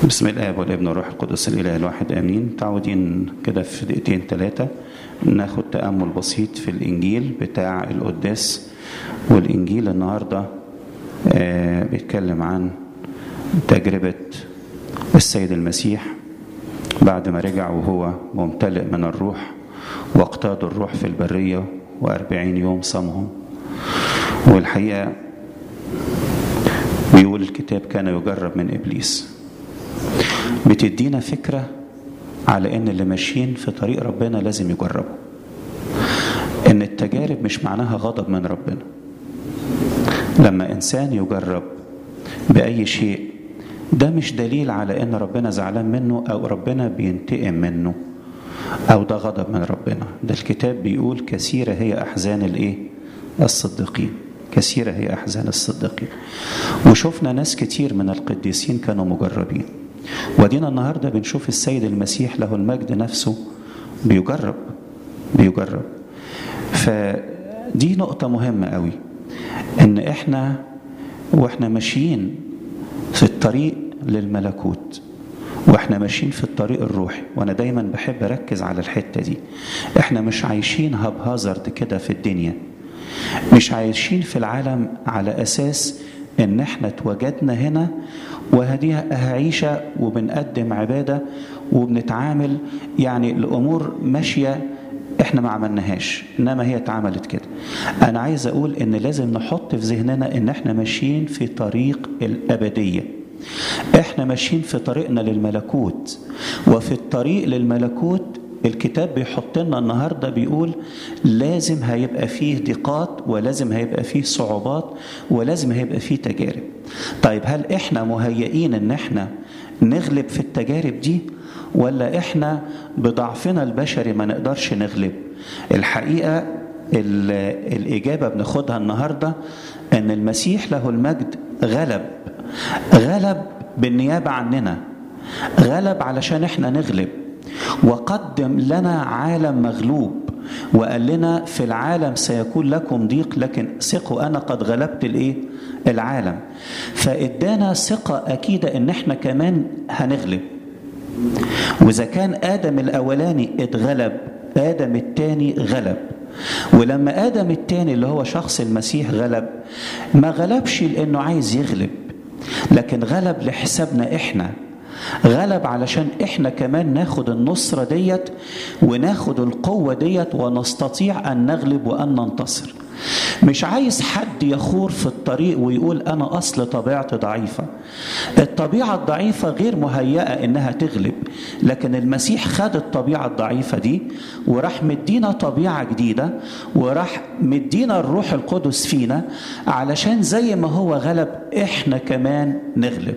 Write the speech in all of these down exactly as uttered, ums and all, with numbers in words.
بسم الله والابن والروح القدس الاله الواحد امين. تعودين كده في دقيقتين ثلاثه ناخد تامل بسيط في الانجيل بتاع القداس. والانجيل النهارده آه بيتكلم عن تجربه السيد المسيح بعد ما رجع وهو ممتلئ من الروح، واقتاد الروح في البريه وأربعين يوم صامهم. والحقيقه بيقول الكتاب كان يجرب من ابليس. بتدينا فكرة على ان اللي ماشيين في طريق ربنا لازم يجربوا، ان التجارب مش معناها غضب من ربنا. لما انسان يجرب باي شيء ده مش دليل على ان ربنا زعلان منه او ربنا بينتقم منه او ده غضب من ربنا. ده الكتاب بيقول كثيرة هي احزان الايه الصديقين، كثيرة هي احزان الصديقين. وشوفنا ناس كتير من القديسين كانوا مجربين، ودينا النهاردة بنشوف السيد المسيح له المجد نفسه بيجرب بيجرب فدي نقطة مهمة قوي، ان احنا واحنا ماشيين في الطريق للملكوت واحنا ماشيين في الطريق الروحي، وانا دايما بحب اركز على الحتة دي. احنا مش عايشين هبهازرد كده في الدنيا، مش عايشين في العالم على اساس ان احنا اتوجدنا هنا وهديها عيشة وبنقدم عبادة وبنتعامل، يعني الامور ماشية احنا ما عملناهاش انما هي اتعملت كده. انا عايز اقول ان لازم نحط في ذهننا ان احنا ماشيين في طريق الابدية، احنا ماشيين في طريقنا للملكوت. وفي الطريق للملكوت الكتاب بيحط لنا النهارده بيقول لازم هيبقى فيه ضيقات ولازم هيبقى فيه صعوبات ولازم هيبقى فيه تجارب. طيب هل احنا مهيئين ان احنا نغلب في التجارب دي ولا احنا بضعفنا البشري ما نقدرش نغلب؟ الحقيقة الإجابة بناخدها النهارده ان المسيح له المجد غلب غلب بالنيابة عننا، غلب علشان احنا نغلب، وقدم لنا عالم مغلوب وقال لنا في العالم سيكون لكم ضيق لكن ثقوا انا قد غلبت الايه العالم. فادانا ثقة اكيدة ان احنا كمان هنغلب. واذا كان ادم الاولاني اتغلب ادم التاني غلب. ولما ادم التاني اللي هو شخص المسيح غلب، ما غلبش لانه عايز يغلب لكن غلب لحسابنا احنا، غلب علشان احنا كمان ناخد النصرة ديت وناخد القوة ديت ونستطيع ان نغلب وان ننتصر. مش عايز حد يخور في الطريق ويقول انا اصل طبيعتي ضعيفة. الطبيعة الضعيفة غير مهيئة انها تغلب، لكن المسيح خد الطبيعة الضعيفة دي وراح مدينا طبيعة جديدة وراح مدينا الروح القدس فينا علشان زي ما هو غلب احنا كمان نغلب.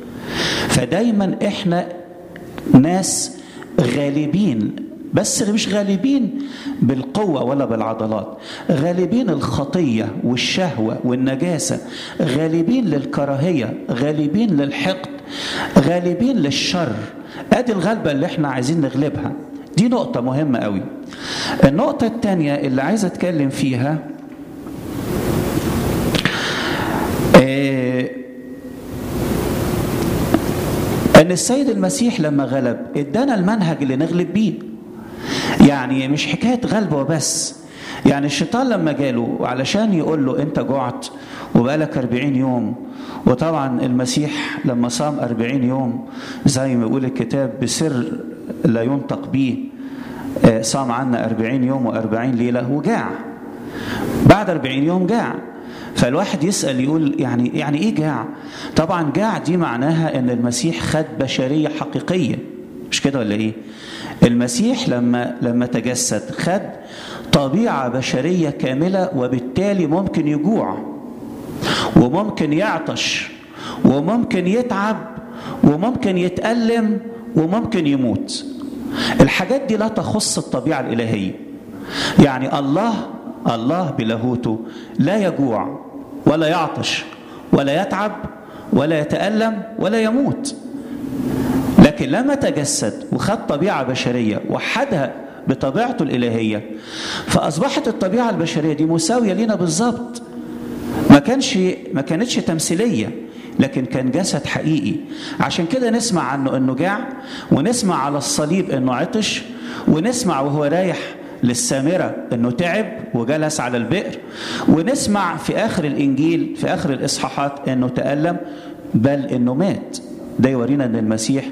فدايما احنا ناس غالبين، بس مش غالبين بالقوة ولا بالعضلات، غالبين الخطية والشهوة والنجاسة، غالبين للكراهية، غالبين للحقد، غالبين للشر. ادي الغلبة اللي احنا عايزين نغلبها. دي نقطة مهمة قوي. النقطة الثانية اللي عايز اتكلم فيها اه ان السيد المسيح لما غلب ادانا المنهج اللي نغلب بيه. يعني مش حكاية غلبة وبس. يعني الشيطان لما جاله علشان يقول له انت جعت وبقالك أربعين يوم، وطبعا المسيح لما صام أربعين يوم زي ما يقول الكتاب بسر لا ينطق به، صام عنا أربعين يوم وأربعين ليلة وجاع. بعد أربعين يوم جاع. فالواحد يسأل يقول يعني يعني ايه جاع؟ طبعا جاع دي معناها ان المسيح خد بشرية حقيقية، مش كده ولا ايه؟ المسيح لما لما تجسد خد طبيعة بشرية كاملة، وبالتالي ممكن يجوع وممكن يعطش وممكن يتعب وممكن يتألم وممكن يموت. الحاجات دي لا تخص الطبيعة الإلهية. يعني الله الله بلاهوته لا يجوع ولا يعطش ولا يتعب ولا يتألم ولا يموت. لكن لما تجسد وخد طبيعة بشرية وحدها بطبيعته الإلهية، فأصبحت الطبيعة البشرية دي مساوية لنا بالظبط. ما كانش ما كانتش تمثيلية، لكن كان جسد حقيقي. عشان كده نسمع عنه انه جاع، ونسمع على الصليب انه عطش، ونسمع وهو رايح للسامرة انه تعب وجلس على البئر، ونسمع في اخر الانجيل في اخر الاصحاحات انه تألم بل انه مات. ده يورينا ان المسيح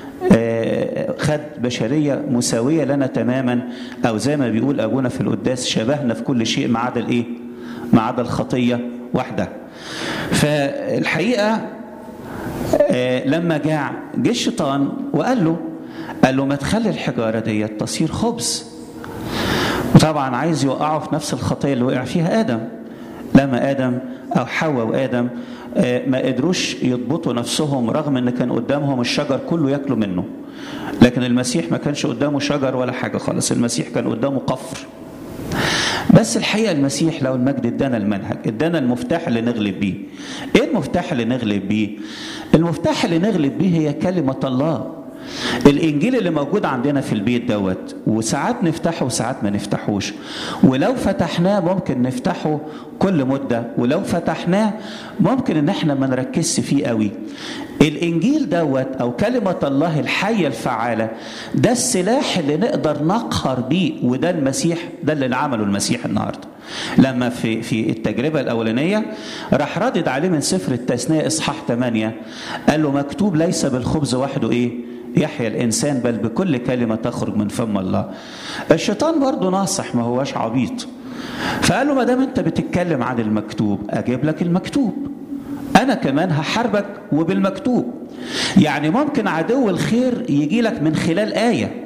خد بشرية مساوية لنا تماما، او زي ما بيقول ابونا في القداس شبهنا في كل شيء ما عدا الايه؟ ما عدا الخطية واحدة. فالحقيقة لما جاع جه الشيطان وقال له قال له ما تخلي الحجارة دي تصير خبز. وطبعا عايز يوقعه في نفس الخطية اللي وقع فيها آدم، لما آدم أو حواء وآدم ما قدروش يضبطوا نفسهم رغم ان كان قدامهم الشجر كله ياكلوا منه. لكن المسيح ما كانش قدامه شجر ولا حاجة خالص، المسيح كان قدامه قفر. بس الحقيقة المسيح لو المجد ادانا المنهج، ادانا المفتاح اللي نغلب بيه. ايه المفتاح اللي نغلب بيه؟ المفتاح اللي نغلب بيه هي كلمة الله، الانجيل اللي موجود عندنا في البيت دوت، وساعات نفتحه وساعات ما نفتحوش، ولو فتحناه ممكن نفتحه كل مدة، ولو فتحناه ممكن ان احنا ما نركزش فيه قوي. الانجيل دوت او كلمة الله الحية الفعالة ده السلاح اللي نقدر نقهر بيه، وده المسيح، ده اللي عمله المسيح النهارده لما في في التجربة الأولانية راح ردد عليه من سفر التثنية إصحاح ثمانية، قال له مكتوب ليس بالخبز وحده ايه يحيى الإنسان بل بكل كلمة تخرج من فم الله. الشيطان برضه ناصح، ما هوش عبيط، فقال له ما دام انت بتتكلم عن المكتوب اجيب لك المكتوب، انا كمان هحاربك وبالمكتوب. يعني ممكن عدو الخير يجي لك من خلال آية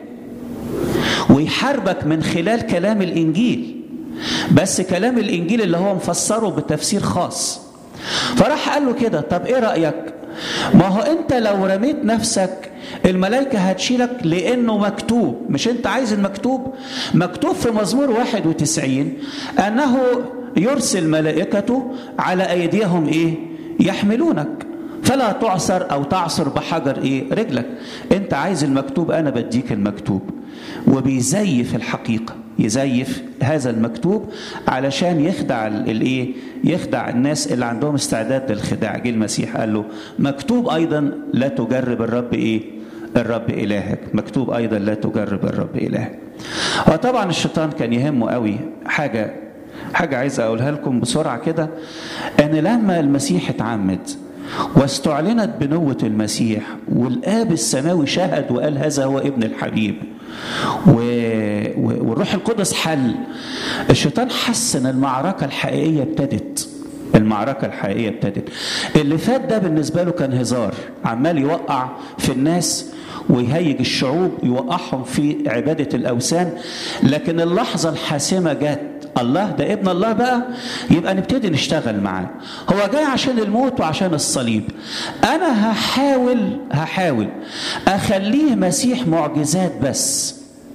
ويحاربك من خلال كلام الإنجيل، بس كلام الإنجيل اللي هو مفسره بتفسير خاص. فراح قال له كده طب ايه رأيك؟ ما هو انت لو رميت نفسك الملائكة هتشيلك لانه مكتوب. مش انت عايز المكتوب؟ مكتوب في مزمور واحد وتسعين انه يرسل ملائكته على ايديهم ايه يحملونك فلا تعصر او تعصر بحجر ايه رجلك. انت عايز المكتوب، انا بديك المكتوب. وبيزيف الحقيقة، يزيف هذا المكتوب علشان يخدع الايه يخدع الناس اللي عندهم استعداد للخداع. جه المسيح قال له مكتوب ايضا لا تجرب الرب ايه الرب الهك، مكتوب ايضا لا تجرب الرب الهك. وطبعا الشيطان كان يهمه قوي حاجة حاجة عايز اقولها لكم بسرعة كده، ان لما المسيح اتعمد واستعلنت بنوة المسيح والآب السماوي شهد وقال هذا هو ابن الحبيب و... والروح القدس حل، الشيطان حس ان المعركة الحقيقية ابتدت. المعركة الحقيقية ابتدت. اللي فات ده بالنسبة له كان هزار، عمال يوقع في الناس ويهيج الشعوب، يوقعهم في عبادة الأوثان. لكن اللحظة الحاسمة جت، الله ده ابن الله بقى، يبقى نبتدي نشتغل معاه. هو جاي عشان الموت وعشان الصليب. أنا هحاول هحاول أخليه مسيح معجزات بس،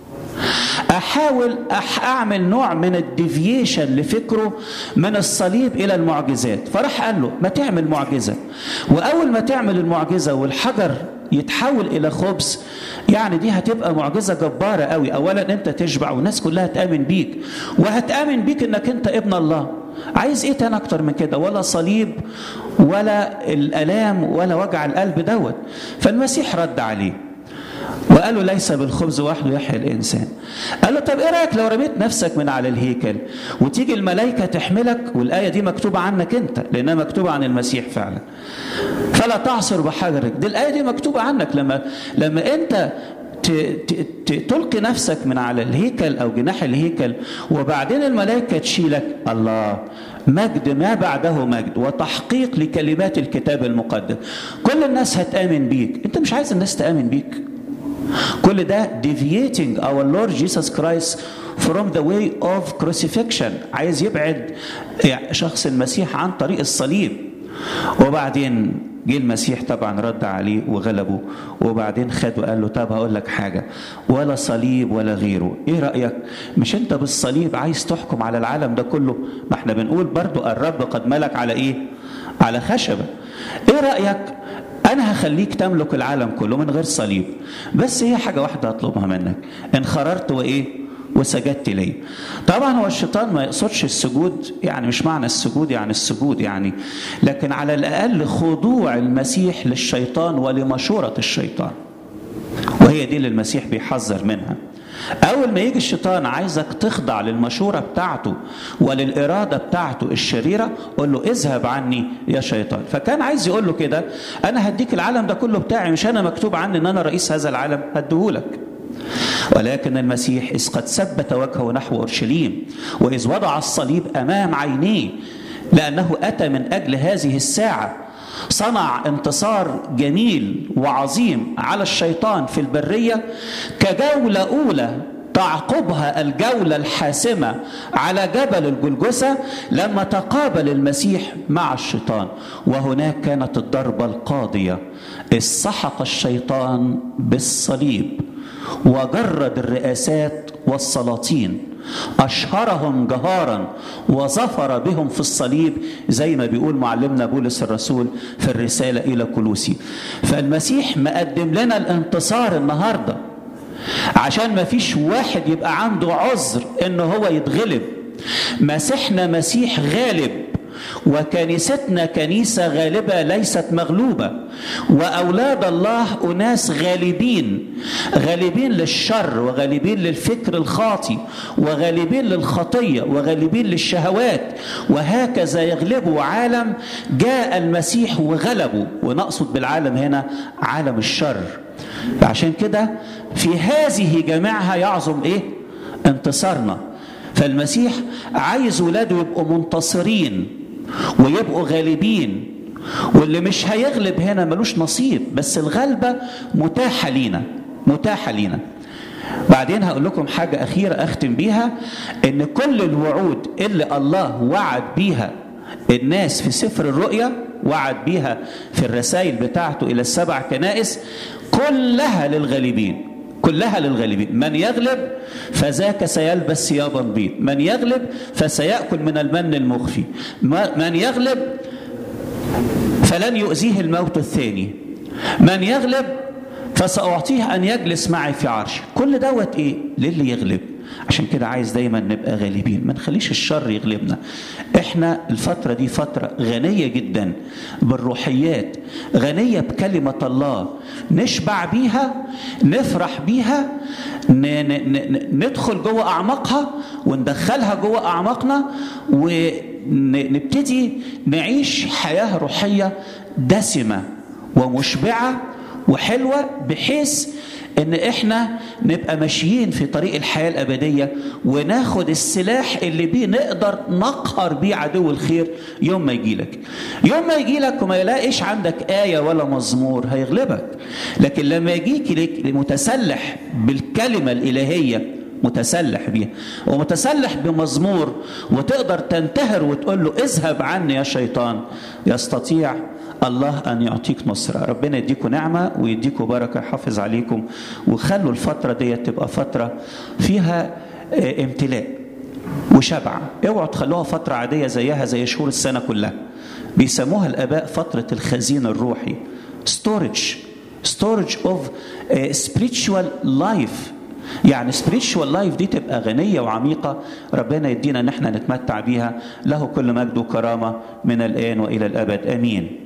أحاول أعمل نوع من الديفيشن لفكره من الصليب إلى المعجزات. فراح قال له ما تعمل معجزة، وأول ما تعمل المعجزة والحجر يتحول إلى خبز، يعني دي هتبقى معجزة جبارة قوي. أولا أنت تشبع والناس كلها تآمن بيك، وهتآمن بيك أنك أنت ابن الله. عايز إيه تاني أكتر من كده؟ ولا صليب ولا الآلام ولا وجع القلب دوت. فالمسيح رد عليه وقال له ليس بالخبز وحده يحيى الإنسان. قال له طب إيه رأيك لو رميت نفسك من على الهيكل وتيجي الملائكة تحملك، والآية دي مكتوبة عنك أنت لأنها مكتوبة عن المسيح فعلا، فلا تعصر بحجرك. دي الآية دي مكتوبة عنك. لما لما أنت تلقي نفسك من على الهيكل أو جناح الهيكل وبعدين الملائكة تشيلك، الله، مجد ما بعده مجد وتحقيق لكلمات الكتاب المقدس. كل الناس هتآمن بيك. أنت مش عايز الناس تآمن بيك. كل ده deviating our Lord Jesus Christ from the way of crucifixion. عايز يبعد شخص المسيح عن طريق الصليب. وبعدين جه المسيح طبعا رد عليه وغلبه، وبعدين خد وقال له طب هقول لك حاجة، ولا صليب ولا غيره. ايه رأيك؟ مش انت بالصليب عايز تحكم على العالم ده كله؟ ما احنا بنقول برضو الرب قد ملك على ايه؟ على خشبة. ايه رأيك انا هخليك تملك العالم كله من غير صليب، بس هي حاجة واحدة هطلبها منك، ان خررت وايه وسجدت لي. طبعا هو الشيطان ما يقصدش السجود، يعني مش معنى السجود يعني السجود يعني، لكن على الأقل خضوع المسيح للشيطان ولمشورة الشيطان، وهي دي اللي المسيح بيحذر منها. أول ما يجي الشيطان عايزك تخضع للمشورة بتاعته وللإرادة بتاعته الشريرة، قول له اذهب عني يا شيطان. فكان عايز يقول له كده، أنا هديك العالم ده كله بتاعي، مش أنا مكتوب عني أن أنا رئيس هذا العالم، هديهولك. ولكن المسيح إذ قد ثبت وجهه نحو أورشليم، وإذ وضع الصليب أمام عينيه لأنه أتى من أجل هذه الساعة، صنع انتصار جميل وعظيم على الشيطان في البرية كجولة أولى تعقبها الجولة الحاسمة على جبل الجلجثة لما تقابل المسيح مع الشيطان. وهناك كانت الضربة القاضية، إذ سحق الشيطان بالصليب وجرد الرئاسات والسلاطين، أشهرهم جهارا وظفر بهم في الصليب، زي ما بيقول معلمنا بولس الرسول في الرسالة إلى كولوسي. فالمسيح مقدم لنا الانتصار النهاردة عشان ما فيش واحد يبقى عنده عذر إنه هو يتغلب. مسيحنا مسيح غالب، وكنيستنا كنيسة غالبة ليست مغلوبة، وأولاد الله أناس غالبين، غالبين للشر وغالبين للفكر الخاطئ وغالبين للخطية وغالبين للشهوات، وهكذا يغلبوا عالم جاء المسيح وغلبوا. ونقصد بالعالم هنا عالم الشر. فعشان كده في هذه جميعها يعظم إيه؟ انتصارنا. فالمسيح عايز ولاده يبقوا منتصرين ويبقوا غالبين، واللي مش هيغلب هنا ملوش نصيب، بس الغلبة متاحة لينا، متاحة لينا. بعدين هقول لكم حاجة أخيرة أختم بيها، إن كل الوعود اللي الله وعد بيها الناس في سفر الرؤيا، وعد بيها في الرسائل بتاعته إلى السبع كنائس، كلها للغالبين، كلها للغالبين. من يغلب فذاك سيلبس ثيابا بيض، من يغلب فسيأكل من المن المخفي، من يغلب فلن يؤذيه الموت الثاني، من يغلب فسأعطيه أن يجلس معي في عرش. كل دوت إيه؟ للي يغلب. عشان كده عايز دايما نبقى غالبين، ما نخليش الشر يغلبنا. احنا الفترة دي فترة غنية جدا بالروحيات، غنية بكلمة الله، نشبع بيها، نفرح بيها، ندخل جوه أعماقها وندخلها جوه أعماقنا، ونبتدي نعيش حياة روحية دسمة ومشبعة وحلوة، بحيث ان احنا نبقى ماشيين في طريق الحياة الابدية، وناخد السلاح اللي بيه نقدر نقهر بيه عدو الخير يوم ما يجيلك. يوم ما يجيلك وما يلاقيش عندك آية ولا مزمور هيغلبك، لكن لما يجيك متسلح بالكلمة الإلهية، متسلح بيها ومتسلح بمزمور، وتقدر تنتهر وتقول له اذهب عني يا شيطان، يستطيع الله أن يعطيك نصرة. ربنا يديكم نعمة ويديكم بركة، يحافظ عليكم، وخلوا الفترة دي تبقى فترة فيها امتلاء وشبع. اوعوا تخلوها فترة عادية زيها زي شهور السنة كلها. بيسموها الآباء فترة الخزين الروحي، storage storage of spiritual life. يعني spiritual life دي تبقى غنية وعميقة. ربنا يدينا ان احنا نتمتع بيها. له كل مجد وكرامة من الآن وإلى الأبد، آمين.